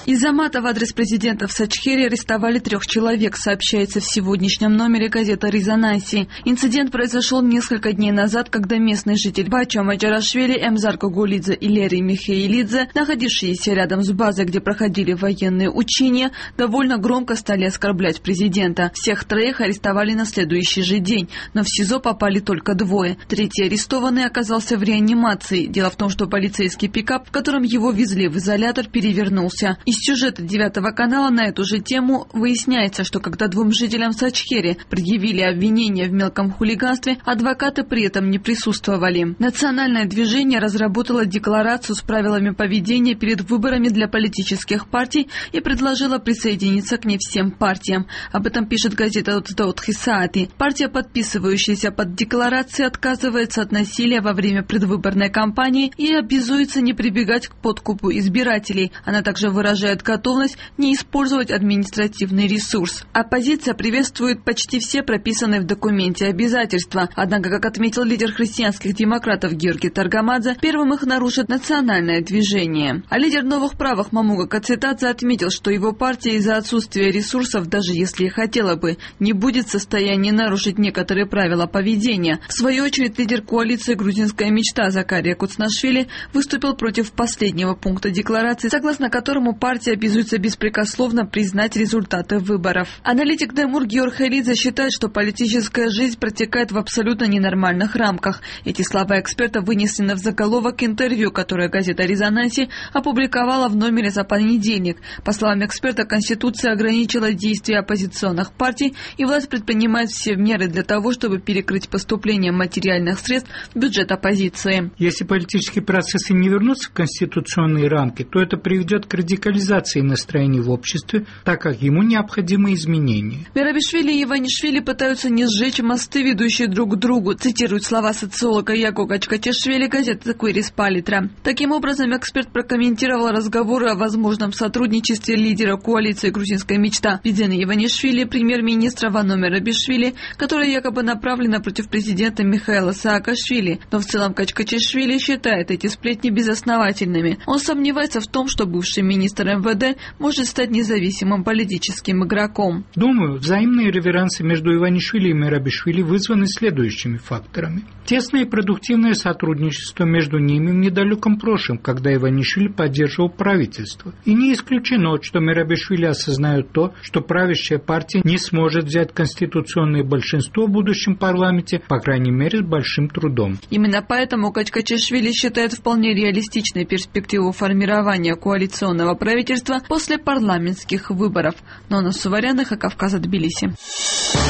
Из-за мата в адрес президента в Сачхере арестовали 3 человек, сообщается в сегодняшнем номере газеты «Резонанси». Инцидент произошел несколько дней назад, когда местный житель Бачо Маджарашвили, Эмзар Кагулидзе и Лерий Михаилидзе, находившиеся рядом с базой, где проходили военные учения, довольно громко стали оскорблять президента. Всех 3 арестовали на следующий же день, но в СИЗО попали только 2. Третий арестованный оказался в реанимации. Дело в том, что полицейский пикап, в котором его везли в изолятор, перевернулся. Из сюжета 9 канала на эту же тему выясняется, что когда 2 жителям Сачхери предъявили обвинения в мелком хулиганстве, адвокаты при этом не присутствовали. Национальное движение разработало декларацию с правилами поведения перед выборами для политических партий и предложило присоединиться к ней всем партиям. Об этом пишет газета «Тхисаати». Партия, подписывающаяся под декларацией, отказывается от насилия во время предвыборной кампании и обязуется не прибегать к подкупу избирателей. Она также выражает готовность не использовать административный ресурс. Оппозиция приветствует почти все прописанные в документе обязательства. Однако, как отметил лидер христианских демократов Георгий Таргамадзе, первым их нарушит национальное движение. А лидер новых правых Мамуга Кацитадзе отметил, что его партия из-за отсутствия ресурсов, даже если и хотела бы, не будет в состоянии нарушить некоторые правила поведения. В свою очередь, лидер коалиции «Грузинская мечта» Закария Куцнашвили выступил против последнего пункта декларации, согласно которому партия обязуется беспрекословно признать результаты выборов. Аналитик Демур Георхелидзе считает, что политическая жизнь протекает в абсолютно ненормальных рамках. Эти слова эксперта вынесены в заголовок интервью, которое газета «Резонанси» опубликовала в номере за понедельник. По словам эксперта, Конституция ограничила действия оппозиционных партий, и власть предпринимает все меры для того, чтобы перекрыть поступление материальных средств в бюджет оппозиции. Если политические процессы не вернутся в конституционные рамки, то это приведет к радикализации настроений в обществе, так как ему необходимы изменения. Мерабишвили и Иванишвили пытаются не сжечь мосты, ведущие друг к другу, цитирует слова социолога Яко Качкачишвили газета «Квирис Палитра». Таким образом, эксперт прокомментировал разговоры о возможном сотрудничестве лидера коалиции «Грузинская мечта» Бидзена Иванишвили, премьер-министра Вано Мерабишвили, которая якобы направлена против президента Михаила Саакашвили. Но в целом Качкачишвили считает эти сплетни безосновательными. Он сомневается в том, что бывший министр МВД может стать независимым политическим игроком. Думаю, взаимные реверансы между Иванишвили и Мерабишвили вызваны следующими факторами. Тесное и продуктивное сотрудничество между ними в недалеком прошлом, когда Иванишвили поддерживал правительство. И не исключено, что Мерабишвили осознает то, что правящая партия не сможет взять конституционное большинство в будущем парламенте, по крайней мере, с большим трудом. Именно поэтому Качкачишвили считает вполне реалистичной перспективу формирования коалиционного правительства после парламентских выборов. Нона Суваряна, Кавказа, Тбилиси.